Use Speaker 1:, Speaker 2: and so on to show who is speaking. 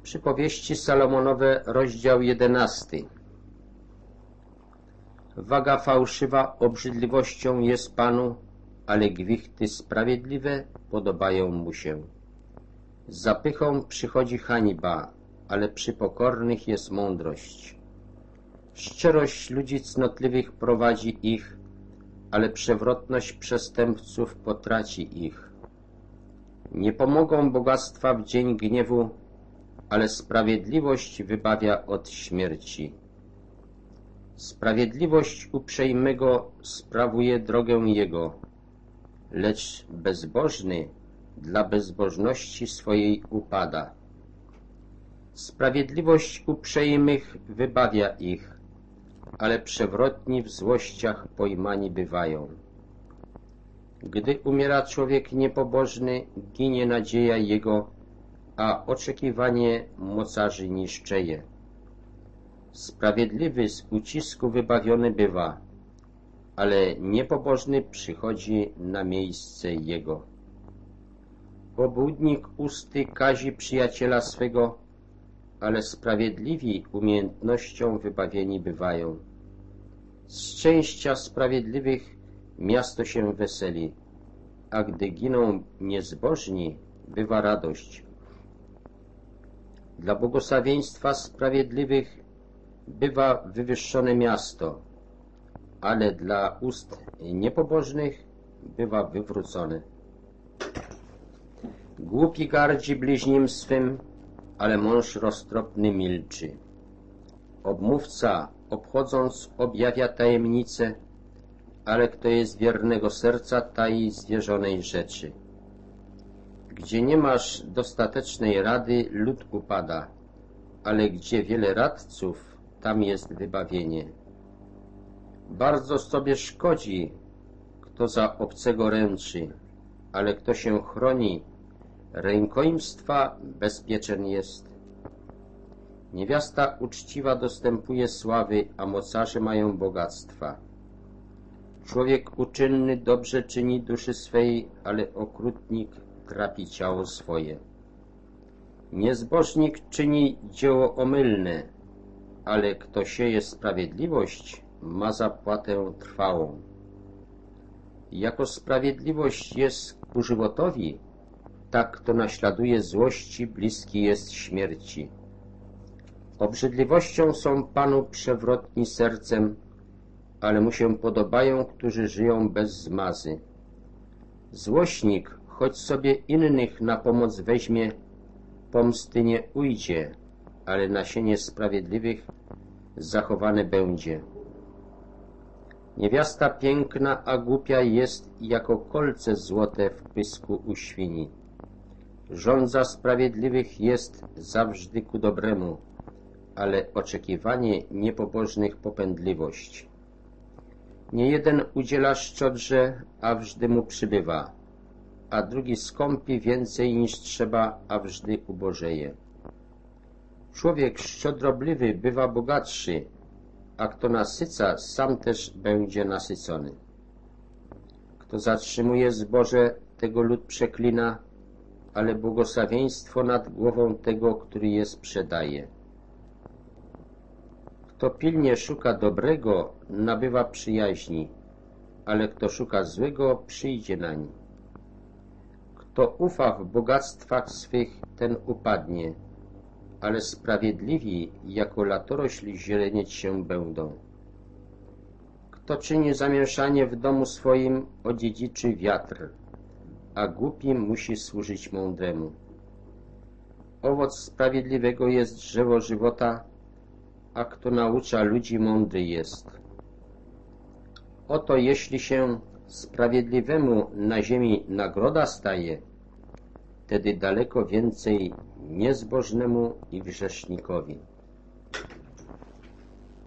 Speaker 1: Przypowieści Salomonowe, rozdział 11. Waga fałszywa obrzydliwością jest Panu, ale gwichty sprawiedliwe podobają Mu się. Z zapychą przychodzi hańba, ale przy pokornych jest mądrość. Szczerość ludzi cnotliwych prowadzi ich, ale przewrotność przestępców potraci ich. Nie pomogą bogactwa w dzień gniewu, ale sprawiedliwość wybawia od śmierci. Sprawiedliwość uprzejmego sprawuje drogę jego, lecz bezbożny dla bezbożności swojej upada. Sprawiedliwość uprzejmych wybawia ich, ale przewrotni w złościach pojmani bywają. Gdy umiera człowiek niepobożny, ginie nadzieja jego, a oczekiwanie mocarzy niszczeje. Sprawiedliwy z ucisku wybawiony bywa, ale niepobożny przychodzi na miejsce jego. Pobudnik usty kazi przyjaciela swego, ale sprawiedliwi umiejętnością wybawieni bywają. Z szczęścia sprawiedliwych miasto się weseli, a gdy giną niezbożni, bywa radość. Dla błogosławieństwa sprawiedliwych bywa wywyższone miasto, ale dla ust niepobożnych bywa wywrócone. Głupi gardzi bliźnim swym, ale mąż roztropny milczy. Obmówca, obchodząc, objawia tajemnicę, ale kto jest wiernego serca, tai zwierzonej rzeczy. Gdzie nie masz dostatecznej rady, lud upada, ale gdzie wiele radców, tam jest wybawienie. Bardzo sobie szkodzi, kto za obcego ręczy, ale kto się chroni, rękojmstwa bezpieczen jest. Niewiasta uczciwa dostępuje sławy, a mocarze mają bogactwa. Człowiek uczynny dobrze czyni duszy swej, ale okrutnik trapi ciało swoje. Niezbożnik czyni dzieło omylne, ale kto sieje sprawiedliwość, ma zapłatę trwałą. Jako sprawiedliwość jest ku żywotowi, tak kto naśladuje złości, bliski jest śmierci. Obrzydliwością są Panu przewrotni sercem, ale Mu się podobają, którzy żyją bez zmazy. Złośnik, choć sobie innych na pomoc weźmie, pomsty nie ujdzie, ale nasienie sprawiedliwych zachowane będzie. Niewiasta piękna, a głupia jest jako kolce złote w pysku u świni. Żądza sprawiedliwych jest zawsze ku dobremu, ale oczekiwanie niepobożnych popędliwość. Nie jeden udziela szczodrze, a wżdy mu przybywa, a drugi skąpi więcej niż trzeba, a wżdy ubożeje. Człowiek szczodrobliwy bywa bogatszy, a kto nasyca, sam też będzie nasycony. Kto zatrzymuje zboże, tego lud przeklina, ale błogosławieństwo nad głową tego, który je sprzedaje. Kto pilnie szuka dobrego, nabywa przyjaźni, ale kto szuka złego, przyjdzie nań. Kto ufa w bogactwach swych, ten upadnie, ale sprawiedliwi jako latorośl zielenieć się będą. Kto czyni zamieszanie w domu swoim, odziedziczy wiatr, a głupi musi służyć mądremu. Owoc sprawiedliwego jest drzewo żywota, a kto naucza ludzi, mądry jest. Oto jeśli się sprawiedliwemu na ziemi nagroda staje, wtedy daleko więcej niezbożnemu i grzesznikowi.